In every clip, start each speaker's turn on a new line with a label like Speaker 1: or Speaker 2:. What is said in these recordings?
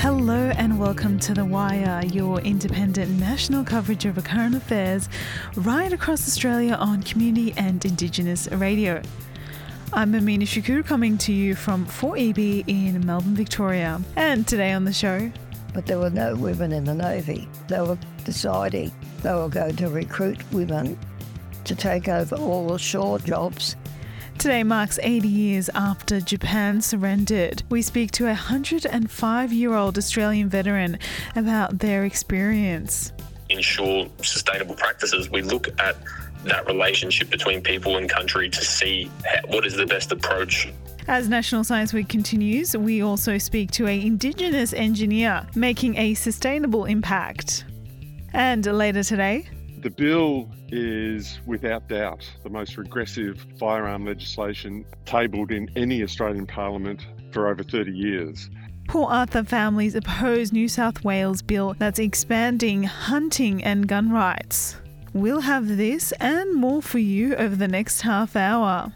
Speaker 1: Hello and welcome to The Wire, your independent national coverage of current affairs right across Australia on community and Indigenous radio. I'm Amina Shakur coming to you from 4EB in Melbourne, Victoria. And today on the show...
Speaker 2: But there were no women in the Navy. They were deciding they were going to recruit women to take over all the shore jobs.
Speaker 1: Today marks 80 years after Japan surrendered. We speak to a 105-year-old Australian veteran about their experience.
Speaker 3: Ensure sustainable practices. We look at that relationship between people and country to see what is the best approach.
Speaker 1: As National Science Week continues, we also speak to an Indigenous engineer making a sustainable impact. And later today...
Speaker 4: The bill is, without doubt, the most regressive firearm legislation tabled in any Australian parliament for over 30 years.
Speaker 1: Port Arthur families oppose New South Wales bill that's expanding hunting and gun rights. We'll have this and more for you over the next half hour.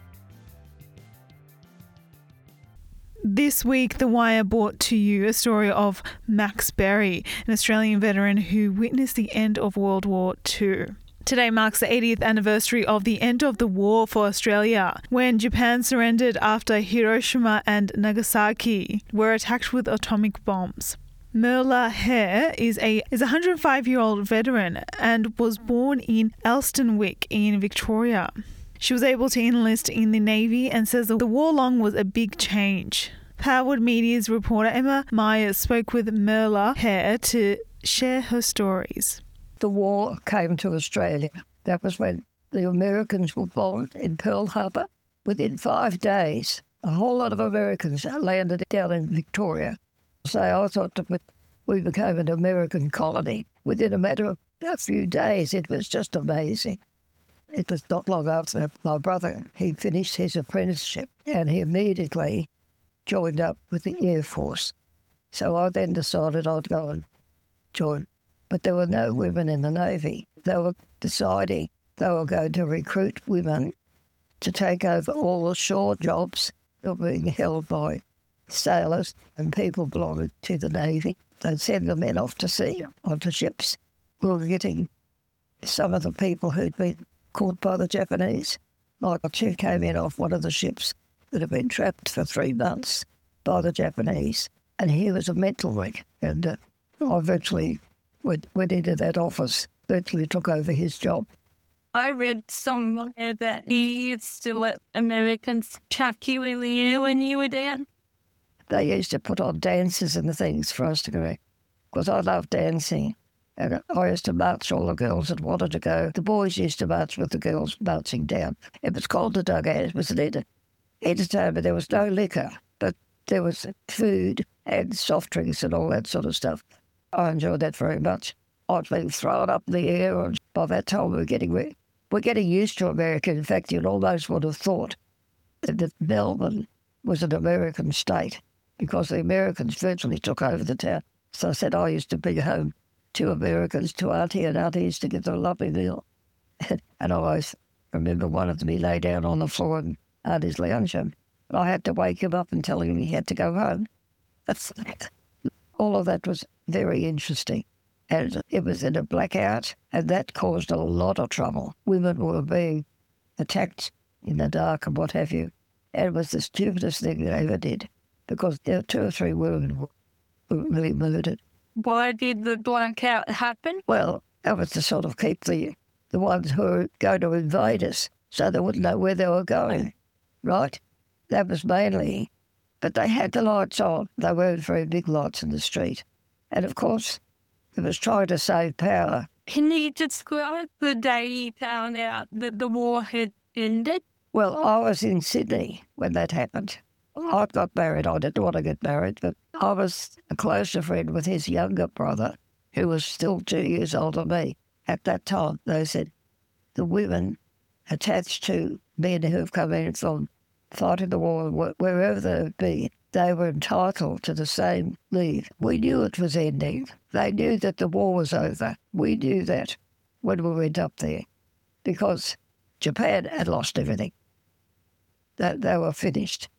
Speaker 1: This week, The Wire brought to you a story of Max Berry, an Australian veteran who witnessed the end of World War II. Today marks the 80th anniversary of the end of the war for Australia, when Japan surrendered after Hiroshima and Nagasaki were attacked with atomic bombs. Merla Hare is a 105-year-old veteran and was born in Elsternwick in Victoria. She was able to enlist in the Navy and says the war long was a big change. Powerwood Media's reporter Emma Myers spoke with Merla Hare to share her stories.
Speaker 2: The war came to Australia. That was when the Americans were bombed in Pearl Harbor. Within 5 days, a whole lot of Americans landed down in Victoria. So I thought that we became an American colony. Within a matter of a few days, it was just amazing. It was not long after my brother, he finished his apprenticeship and he immediately joined up with the Air Force. So I then decided I'd go and join. But there were no women in the Navy. They were deciding they were going to recruit women to take over all the shore jobs that were being held by sailors and people belonging to the Navy. They'd send the men off to sea onto ships. We were getting some of the people who'd been caught by the Japanese. Like she came in off one of the ships that had been trapped for 3 months by the Japanese, and he was a mental wreck. And I virtually went into that office, virtually took over his job.
Speaker 5: I read somewhere that he used to let Americans chuck you in the air when you were down.
Speaker 2: They used to put on dances and things for us to go, because I love dancing. And I used to march all the girls that wanted to go. The boys used to march with the girls marching down. It was called the dugout. It was an entertainment. There was no liquor, but there was food and soft drinks and all that sort of stuff. I enjoyed that very much. I'd been thrown up in the air, and by that time we're getting used to America. In fact, you'd almost would have thought that Melbourne was an American state because the Americans virtually took over the town. So I said I used to be home to Americans, to Auntie, and Auntie used to get a lovely meal. And I always remember one of them, he lay down on the floor in Auntie's lounge, and I had to wake him up and tell him he had to go home. All of that was very interesting. And it was in a blackout, and that caused a lot of trouble. Women were being attacked in the dark and what have you. And it was the stupidest thing they ever did, because there were 2 or 3 women were really murdered.
Speaker 5: Why did the blackout happen?
Speaker 2: Well, that was to sort of keep the ones who were going to invade us so they wouldn't know where they were going, right? That was mainly, but they had the lights on. They weren't very big lights in the street. And of course, it was trying to save power.
Speaker 5: Can you describe the day you found out that the war had ended?
Speaker 2: Well, I was in Sydney when that happened. I got married. I didn't want to get married, but I was a closer friend with his younger brother, who was still 2 years older than me. At that time, they said the women attached to men who have come in from fighting the war, wherever they'd be, they were entitled to the same leave. We knew it was ending. They knew that the war was over. We knew that when we went up there, because Japan had lost everything. They were finished.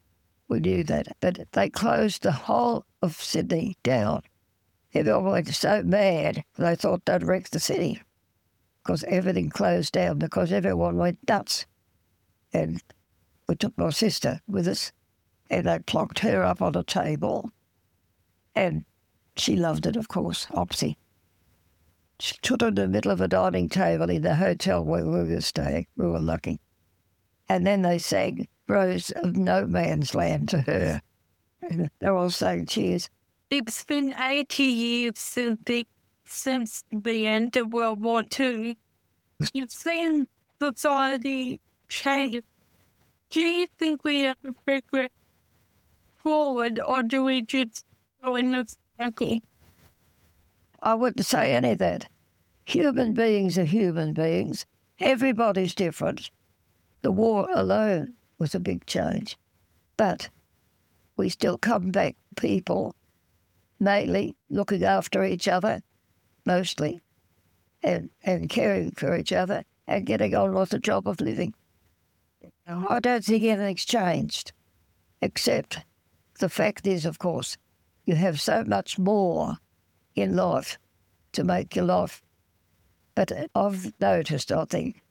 Speaker 2: We knew that. But they closed the whole of Sydney down. Everyone went so mad, they thought they'd wreck the city because everything closed down because everyone went nuts. And we took my sister with us and they clocked her up on a table. And she loved it, of course, Opsy. She stood in the middle of a dining table in the hotel where we were staying. We were lucky. And then they sang Rose of No Man's Land to her. And they're all saying cheers.
Speaker 5: It's been 80 years since the end of World War II. You've seen society change. Do you think we have to progress forward, or do we just go in a circle?
Speaker 2: I wouldn't say any of that. Human beings are human beings. Everybody's different. The war alone was a big change. But we still come back people, mainly looking after each other, mostly, and caring for each other and getting on with the job of living. I don't think anything's changed, except the fact is, of course, you have so much more in life to make your life. But I've noticed, I think,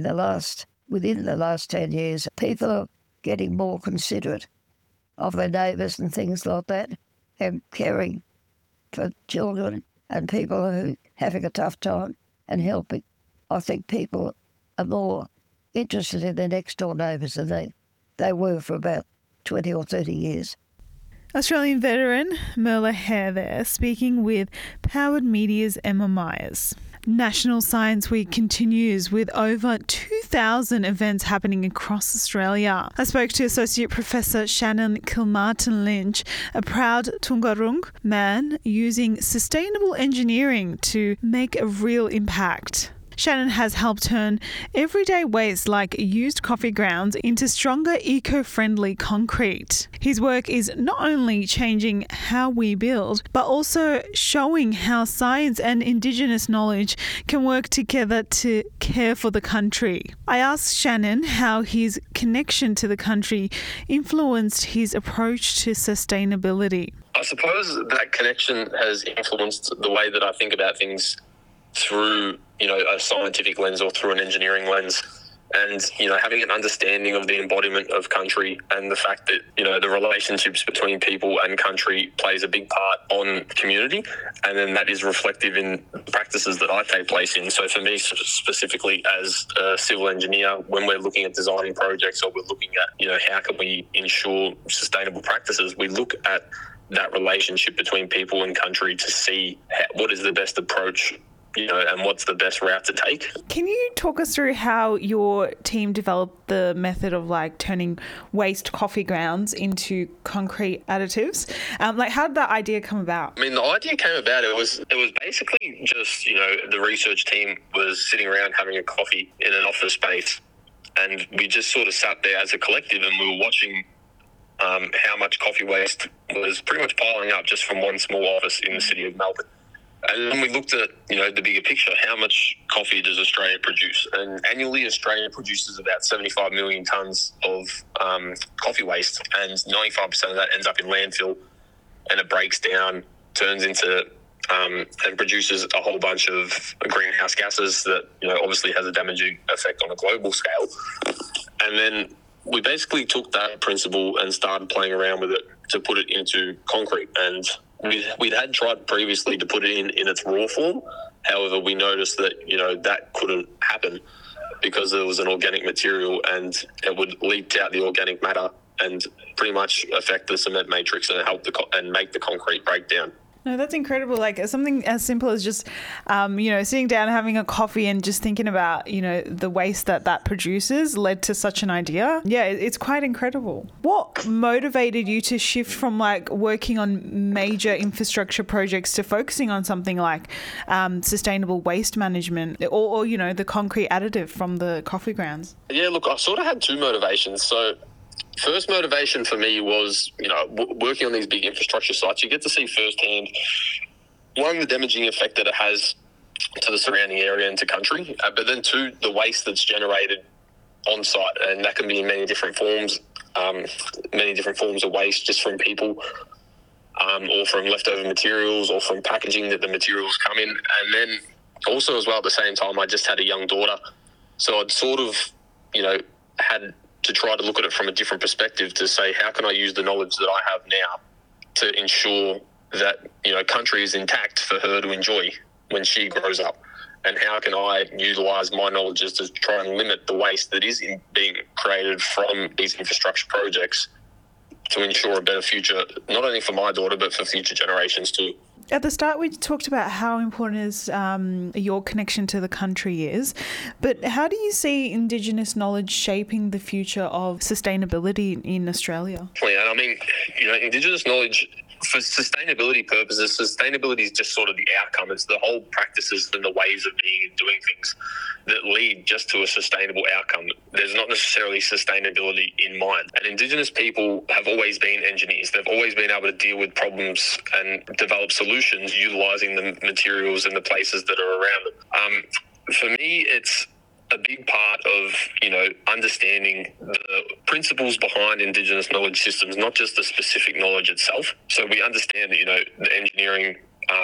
Speaker 2: within the last 10 years, people are getting more considerate of their neighbours and things like that, and caring for children and people who are having a tough time and helping. I think people are more interested in their next door neighbours than they were for about 20 or 30 years.
Speaker 1: Australian veteran Merle Hare there, speaking with Powered Media's Emma Myers. National Science Week continues with over 2,000 events happening across Australia. I spoke to Associate Professor Shannon Kilmartin-Lynch, a proud Toongarung man using sustainable engineering to make a real impact. Shannon has helped turn everyday waste like used coffee grounds into stronger eco-friendly concrete. His work is not only changing how we build, but also showing how science and Indigenous knowledge can work together to care for the country. I asked Shannon how his connection to the country influenced his approach to sustainability.
Speaker 3: I suppose that connection has influenced the way that I think about things through, a scientific lens or through an engineering lens. And, having an understanding of the embodiment of country and the fact that, the relationships between people and country plays a big part on community. And then that is reflective in practices that I take place in. So for me, specifically as a civil engineer, when we're looking at designing projects or we're looking at, how can we ensure sustainable practices, we look at that relationship between people and country to see what is the best approach, and what's the best route to take. Can
Speaker 1: you talk us through how your team developed the method of turning waste coffee grounds into concrete additives? How did that idea come about?
Speaker 3: The idea came about, it was basically just, the research team was sitting around having a coffee in an office space, and we just sort of sat there as a collective and we were watching how much coffee waste was pretty much piling up just from one small office in the city of Melbourne. And then we looked at, the bigger picture. How much coffee does Australia produce? And annually, Australia produces about 75 million tonnes of coffee waste, and 95% of that ends up in landfill, and it breaks down, turns into, and produces a whole bunch of greenhouse gases that, obviously has a damaging effect on a global scale. And then we basically took that principle and started playing around with it to put it into concrete. And we'd had tried previously to put it in its raw form. However, we noticed that, that couldn't happen because it was an organic material and it would leach out the organic matter and pretty much affect the cement matrix and help and make the concrete break down.
Speaker 1: No, that's incredible. Something as simple as just, sitting down, having a coffee and just thinking about, the waste that produces led to such an idea. Yeah, it's quite incredible. What motivated you to shift from working on major infrastructure projects to focusing on something like sustainable waste management or the concrete additive from the coffee grounds? Yeah,
Speaker 3: look, I sort of had two motivations. So first motivation for me was, working on these big infrastructure sites, you get to see firsthand, one, the damaging effect that it has to the surrounding area and to country, but then two, the waste that's generated on site, and that can be in many different forms. many different forms of waste just from people, or from leftover materials, or from packaging that the materials come in. And then also as well, at the same time, I just had a young daughter. So I'd sort of, had to try to look at it from a different perspective to say, how can I use the knowledge that I have now to ensure that, country is intact for her to enjoy when she grows up? And how can I utilise my knowledge to try and limit the waste that is being created from these infrastructure projects to ensure a better future, not only for my daughter, but for future generations too.
Speaker 1: At the start, we talked about how important your connection to the country is, but how do you see Indigenous knowledge shaping the future of sustainability in Australia?
Speaker 3: Yeah, and I mean, Indigenous knowledge, for sustainability purposes, sustainability is just sort of the outcome. It's the whole practices and the ways of being and doing things that lead just to a sustainable outcome. There's not necessarily sustainability in mind. And Indigenous people have always been engineers. They've always been able to deal with problems and develop solutions utilising the materials and the places that are around them. For me, it's a big part of, understanding the principles behind Indigenous knowledge systems, not just the specific knowledge itself. So we understand that, the engineering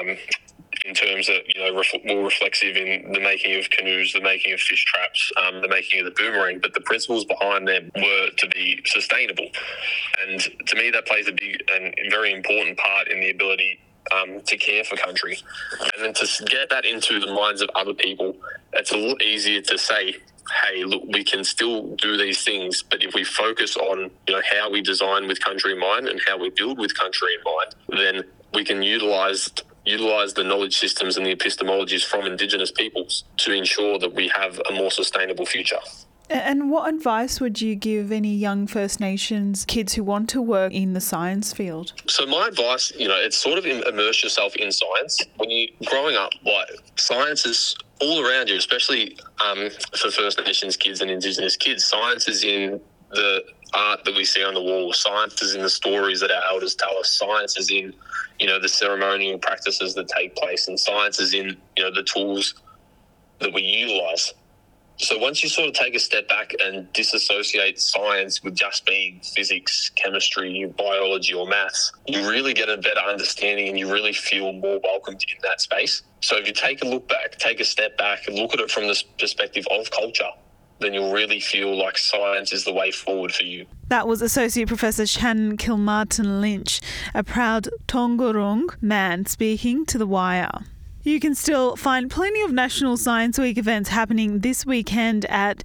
Speaker 3: in terms of, more reflexive in the making of canoes, the making of fish traps, the making of the boomerang, but the principles behind them were to be sustainable. And to me, that plays a big and very important part in the ability to care for country. And then to get that into the minds of other people, it's a lot easier to say, hey, look, we can still do these things, but if we focus on, how we design with country in mind and how we build with country in mind, then we can utilise the knowledge systems and the epistemologies from Indigenous peoples to ensure that we have a more sustainable future.
Speaker 1: And what advice would you give any young First Nations kids who want to work in the science field?
Speaker 3: So my advice, it's sort of immerse yourself in science. When you're growing up, science is all around you, especially for First Nations kids and Indigenous kids. Science is in the art that we see on the wall. Science is in the stories that our elders tell us. Science is in, the ceremonial practices that take place. And science is in, the tools that we utilise. So once you sort of take a step back and disassociate science with just being physics, chemistry, biology or maths, you really get a better understanding and you really feel more welcomed in that space. So if you take a step back and look at it from the perspective of culture, then you'll really feel like science is the way forward for you.
Speaker 1: That was Associate Professor Shannon Kilmartin-Lynch, a proud Tongurung man speaking to The Wire. You can still find plenty of National Science Week events happening this weekend at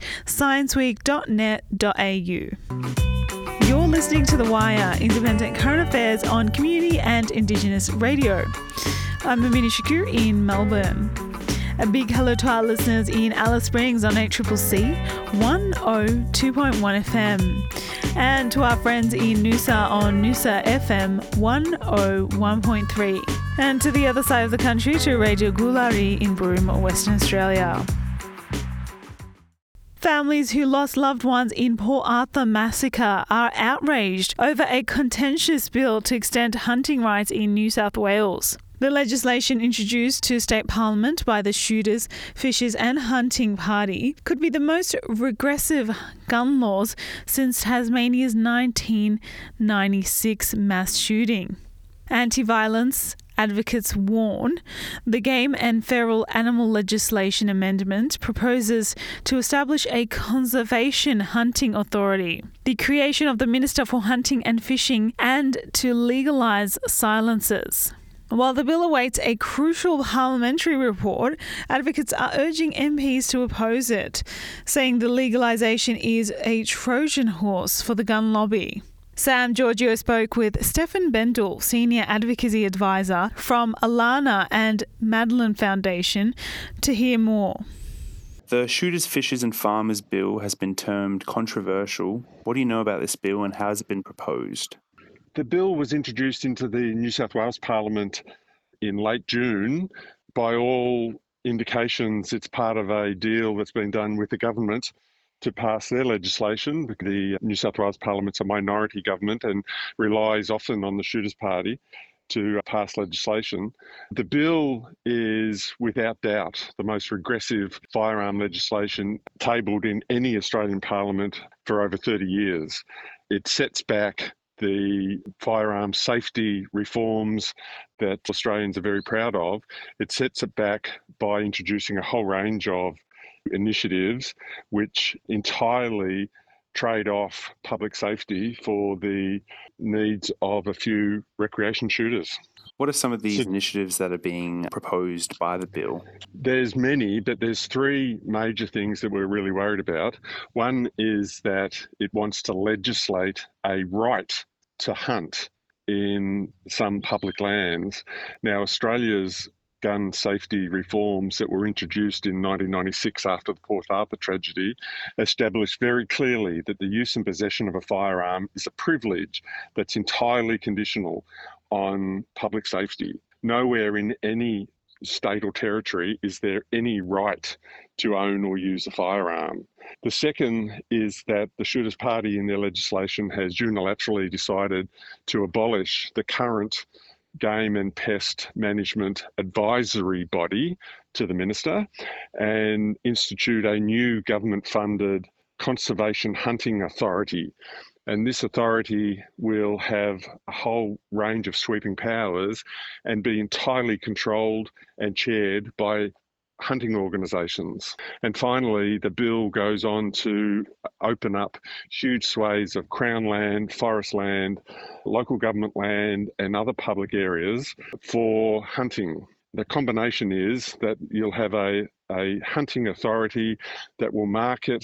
Speaker 1: scienceweek.net.au. You're listening to The Wire, independent current affairs on community and Indigenous radio. I'm Amina Shakur in Melbourne. A big hello to our listeners in Alice Springs on 8CCC 102.1 FM and to our friends in Noosa on Noosa FM 101.3 and to the other side of the country to Radio Gulari in Broome, Western Australia. Families who lost loved ones in Port Arthur massacre are outraged over a contentious bill to extend hunting rights in New South Wales. The legislation introduced to State Parliament by the Shooters, Fishers and Hunting Party could be the most regressive gun laws since Tasmania's 1996 mass shooting. Anti-violence advocates warn the Game and Feral Animal Legislation Amendment proposes to establish a conservation hunting authority, the creation of the Minister for Hunting and Fishing, and to legalise silencers. While the bill awaits a crucial parliamentary report, advocates are urging MPs to oppose it, saying the legalisation is a Trojan horse for the gun lobby. Sam Giorgio spoke with Stefan Bendel, Senior Advocacy Advisor from Alana and Madeline Foundation, to hear more.
Speaker 6: The Shooters, Fishers and Farmers Bill has been termed controversial. What do you know about this bill and how has it been proposed?
Speaker 4: The bill was introduced into the New South Wales Parliament in late June. By all indications, it's part of a deal that's been done with the government to pass their legislation. The New South Wales Parliament's a minority government and relies often on the Shooters Party to pass legislation. The bill is, without doubt, the most regressive firearm legislation tabled in any Australian Parliament for over 30 years. It sets back the firearm safety reforms that Australians are very proud of. It sets it back by introducing a whole range of initiatives which entirely trade off public safety for the needs of a few recreation shooters.
Speaker 6: What are some of these initiatives that are being proposed by the bill?
Speaker 4: There's many, but there's three major things that we're really worried about. One is that it wants to legislate a right to hunt in some public lands. Now, Australia's gun safety reforms that were introduced in 1996 after the Port Arthur tragedy established very clearly that the use and possession of a firearm is a privilege that's entirely conditional on public safety. Nowhere in any state or territory is there any right to own or use a firearm. The second is that the Shooters Party in their legislation has unilaterally decided to abolish the current Game and Pest Management Advisory Body to the Minister and institute a new government-funded Conservation Hunting Authority. And this authority will have a whole range of sweeping powers and be entirely controlled and chaired by hunting organisations. And finally, the bill goes on to open up huge swathes of Crown land, forest land, local government land and other public areas for hunting. The combination is that you'll have a hunting authority that will market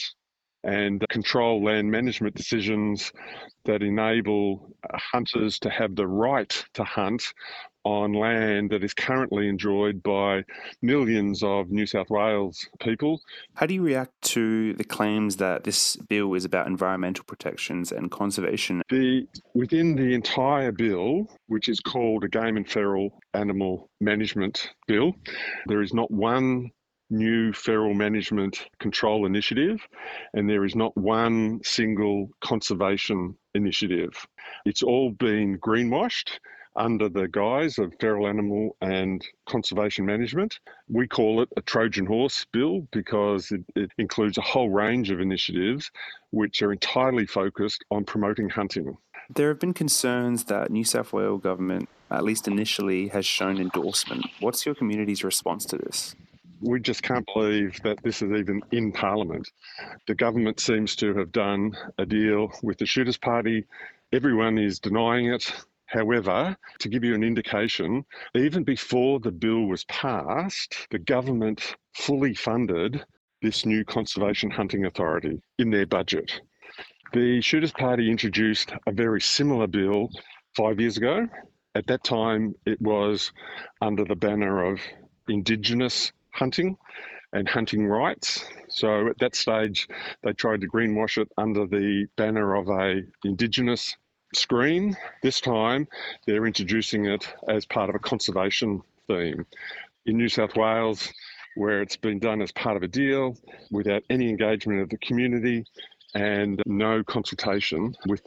Speaker 4: and control land management decisions that enable hunters to have the right to hunt on land that is currently enjoyed by millions of New South Wales people.
Speaker 6: How do you react to the claims that this bill is about environmental protections and conservation?
Speaker 4: Within the entire bill, which is called a Game and Feral Animal Management Bill, there is not one new feral management control initiative, and there is not one single conservation initiative. It's all been greenwashed under the guise of feral animal and conservation management. We call it a Trojan horse bill because it includes a whole range of initiatives which are entirely focused on promoting hunting.
Speaker 6: There have been concerns that New South Wales government, at least initially, has shown endorsement. What's your community's response to this?
Speaker 4: We just can't believe that this is even in Parliament. The government seems to have done a deal with the Shooters Party. Everyone is denying it. However, to give you an indication, even before the bill was passed, the government fully funded this new Conservation Hunting Authority in their budget. The Shooters Party introduced a very similar bill 5 years ago. At that time, it was under the banner of Indigenous hunting and hunting rights. So at that stage, they tried to greenwash it under the banner of a Indigenous screen. This time, they're introducing it as part of a conservation theme. In New South Wales, where it's been done as part of a deal without any engagement of the community and no consultation with the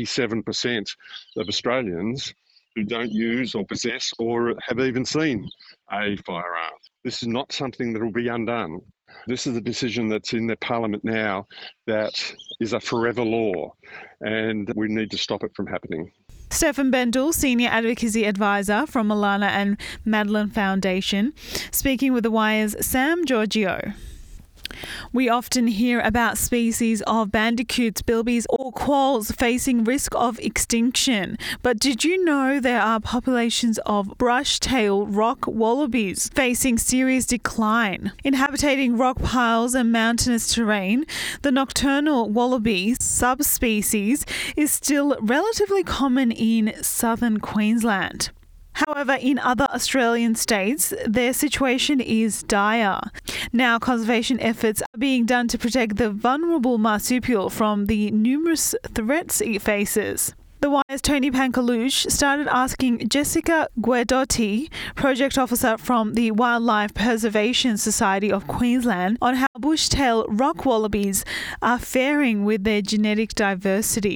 Speaker 4: 97% of Australians who don't use or possess or have even seen a firearm. This is not something that will be undone. This is a decision that's in the Parliament now that is a forever law, and we need to stop it from happening.
Speaker 1: Stefan Bendel, Senior Advocacy Advisor from Malana and Madeline Foundation, speaking with The Wire's Sam Giorgio. We often hear about species of bandicoots, bilbies or quolls facing risk of extinction. But did you know there are populations of brush-tailed rock wallabies facing serious decline? Inhabiting rock piles and mountainous terrain, the nocturnal wallaby subspecies is still relatively common in southern Queensland. However, in other Australian states, their situation is dire. Now, conservation efforts are being done to protect the vulnerable marsupial from the numerous threats it faces. The Wire's Tony Pankalush started asking Jessica Guidotti, Project Officer from the Wildlife Preservation Society of Queensland, on how bush-tailed rock wallabies are faring with their genetic diversity.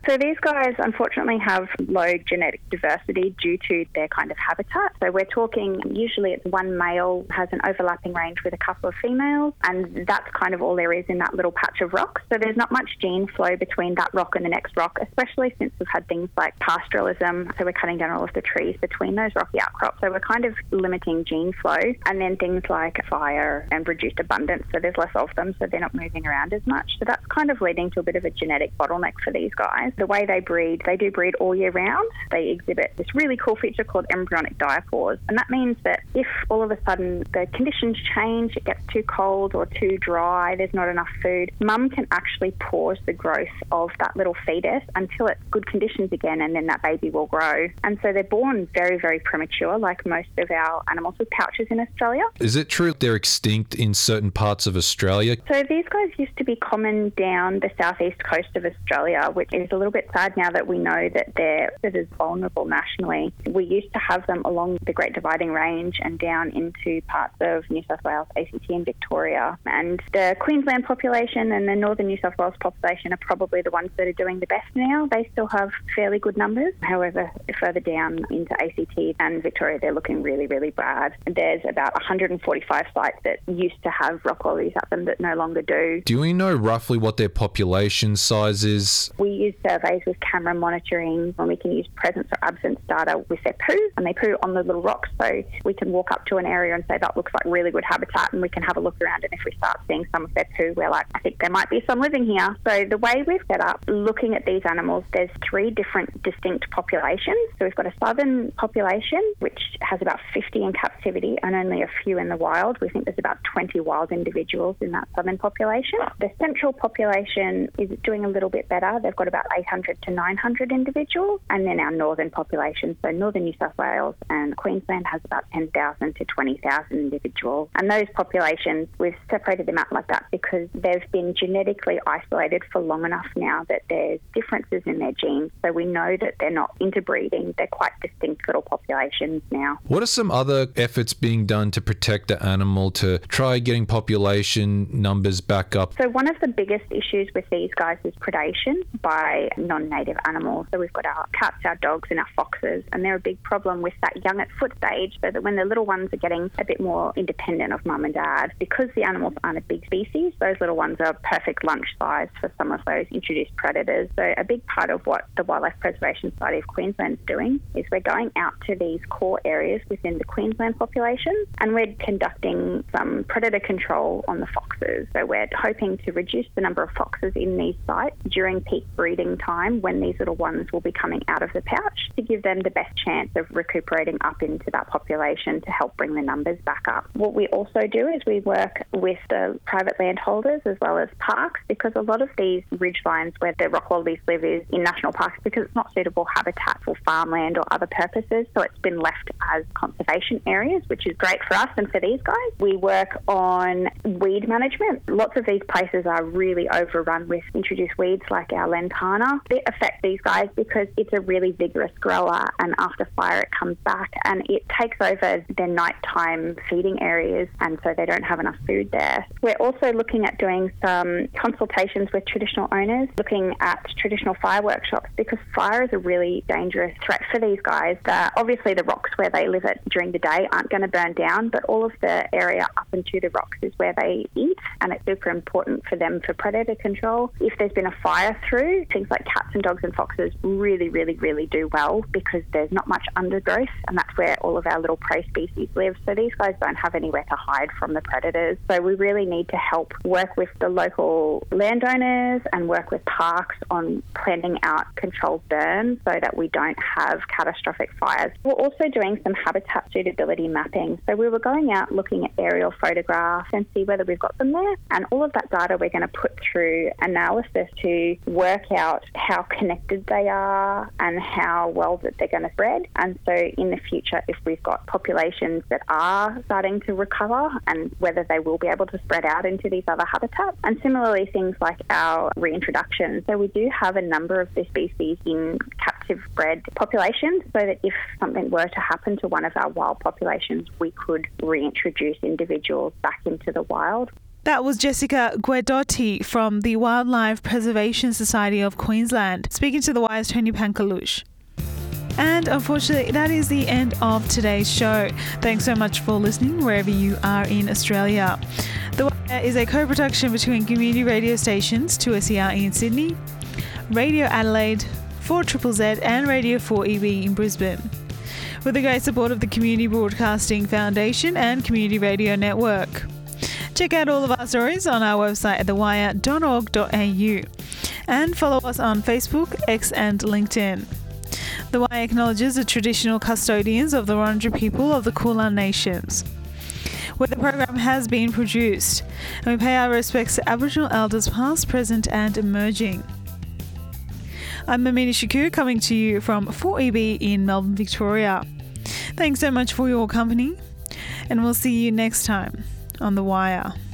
Speaker 7: So these guys unfortunately have low genetic diversity due to their kind of habitat. So we're talking usually it's one male has an overlapping range with a couple of females, and that's kind of all there is in that little patch of rock. So there's not much gene flow between that rock and the next rock, especially since we've had things like pastoralism. So we're cutting down all of the trees between those rocky outcrops. So we're kind of limiting gene flow, and then things like fire and reduced abundance. So there's less of them, so they're not moving around as much. So that's kind of leading to a bit of a genetic bottleneck for these guys. The way they breed, they do breed all year round. They exhibit this really cool feature called embryonic diapause. And that means that if all of a sudden the conditions change, it gets too cold or too dry, there's not enough food, mum can actually pause the growth of that little fetus until it's good conditions again, and then that baby will grow. And so they're born very, very premature, like most of our animals with pouches in Australia.
Speaker 8: Is it true they're extinct in certain parts of Australia?
Speaker 7: So these guys used to be common down the southeast coast of Australia, which is a little bit sad now that we know that they're as vulnerable nationally. We used to have them along the Great Dividing Range and down into parts of New South Wales, ACT and Victoria. And the Queensland population and the northern New South Wales population are probably the ones that are doing the best now. They still have fairly good numbers. However, further down into ACT and Victoria, they're looking really, really bad. There's about 145 sites that used to have rock wallabies at them that no longer do.
Speaker 8: Do we know roughly what their population size is?
Speaker 7: We use surveys with camera monitoring, and we can use presence or absence data with their poo, and they poo on the little rocks, so we can walk up to an area and say that looks like really good habitat, and we can have a look around, and if we start seeing some of their poo, we're like, I think there might be some living here. So the way we've set up looking at these animals, there's 3 different distinct populations. So we've got a southern population, which has about 50 in captivity and only a few in the wild. We think there's about 20 wild individuals in that southern population. The central population is doing a little bit better. They've got about 800 to 900 individuals. And then our northern population, so northern New South Wales and Queensland, has about 10,000 to 20,000 individuals. And those populations, we've separated them out like that because they've been genetically isolated for long enough now that there's differences in their genes. So we know that they're not interbreeding. They're quite distinct little populations now.
Speaker 8: What are some other efforts being done to protect the animal, to try getting population numbers back up?
Speaker 7: So one of the biggest issues with these guys is predation by non-native animals. So we've got our cats, our dogs and our foxes, and they're a big problem with that young at foot stage, so that when the little ones are getting a bit more independent of mum and dad, because the animals aren't a big species, those little ones are perfect lunch size for some of those introduced predators. So a big part of what the Wildlife Preservation Society of Queensland is doing is we're going out to these core areas within the Queensland population, and we're conducting some predator control on the foxes. So we're hoping to reduce the number of foxes in these sites during peak breeding time, when these little ones will be coming out of the pouch, to give them the best chance of recuperating up into that population to help bring the numbers back up. What we also do is we work with the private landholders as well as parks, because a lot of these ridgelines where the rock wallabies live is in national parks because it's not suitable habitat for farmland or other purposes, so it's been left as conservation areas, which is great for us and for these guys. We work on weed management. Lots of these places are really overrun with introduced weeds like our lantana. They affect these guys because it's a really vigorous grower, and after fire it comes back and it takes over their nighttime feeding areas, and so they don't have enough food there. We're also looking at doing some consultations with traditional owners, looking at traditional fire workshops, because fire is a really dangerous threat for these guys. Obviously the rocks where they live at during the day aren't going to burn down, but all of the area up into the rocks is where they eat, and it's super important for them for predator control. If there's been a fire through, things like cats and dogs and foxes really, really, really do well because there's not much undergrowth, and that's where all of our little prey species live. So these guys don't have anywhere to hide from the predators. So we really need to help work with the local landowners and work with parks on planning out controlled burns so that we don't have catastrophic fires. We're also doing some habitat suitability mapping. So we were going out looking at aerial photographs and see whether we've got them there. And all of that data we're going to put through analysis to work out how connected they are and how well that they're going to spread. And so in the future, if we've got populations that are starting to recover, and whether they will be able to spread out into these other habitats. And similarly, things like our reintroduction. So we do have a number of the species in captive bred populations, so that if something were to happen to one of our wild populations, we could reintroduce individuals back into the wild.
Speaker 1: That was Jessica Guedotti from the Wildlife Preservation Society of Queensland, speaking to The Wire's Tony Pankalush. And unfortunately, that is the end of today's show. Thanks so much for listening wherever you are in Australia. The Wire is a co-production between community radio stations 2SER in Sydney, Radio Adelaide, 4ZZZ and Radio 4EB in Brisbane, with the great support of the Community Broadcasting Foundation and Community Radio Network. Check out all of our stories on our website at thewire.org.au and follow us on Facebook, X and LinkedIn. The Wire acknowledges the traditional custodians of the Wurundjeri people of the Kulin Nations, where the program has been produced, and we pay our respects to Aboriginal elders past, present and emerging. I'm Amina Shakur, coming to you from 4EB in Melbourne, Victoria. Thanks so much for your company, and we'll see you next time on The Wire.